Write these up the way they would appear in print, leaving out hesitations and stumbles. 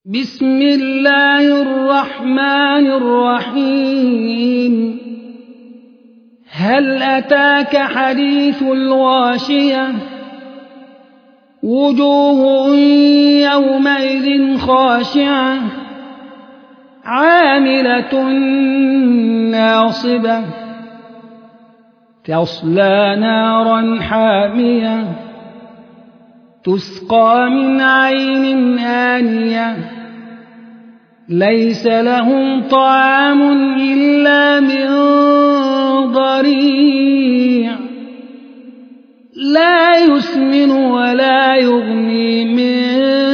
بسم الله الرحمن الرحيم هل أتاك حديث الغاشية وجوه يومئذ خاشعة عاملة ناصبة تصلى نارا حامية تسقى من عين آنية ليس لهم طعام إلا من ضريع لا يسمن ولا يغني من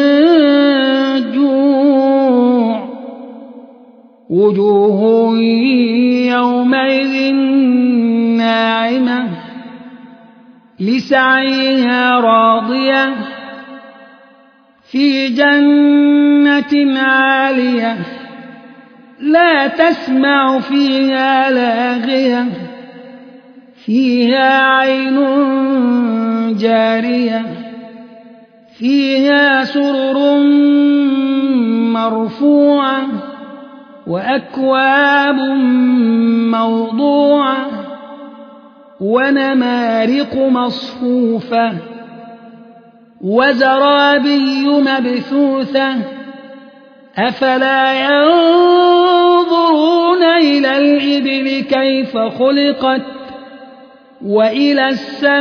جوع وجوه يومئذ ناعمة لسعيها راضية في جنة عالية لا تسمع فيها لاغية فيها عين جارية فيها سرر مرفوعة وأكواب موضوعة ونمارق مصفوفة وزرابي مبثوثة أفلا ينظرون إلى الإبل كيف خلقت وإلى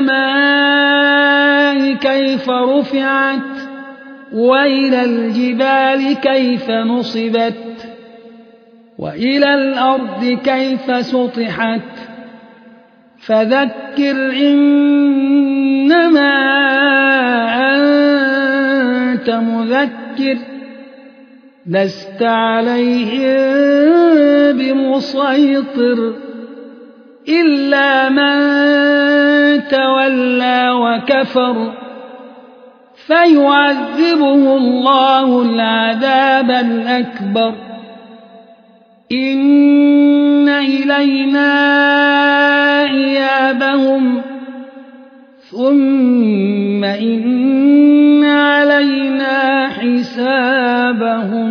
السماء كيف رفعت وإلى الجبال كيف نصبت وإلى الأرض كيف سطحت فذكر إنما أنت مذكر لست عليهم بمسيطر إلا من تولى وكفر فيعذبه الله العذاب الأكبر إن إلينا إيابهم ثم إن علينا حسابهم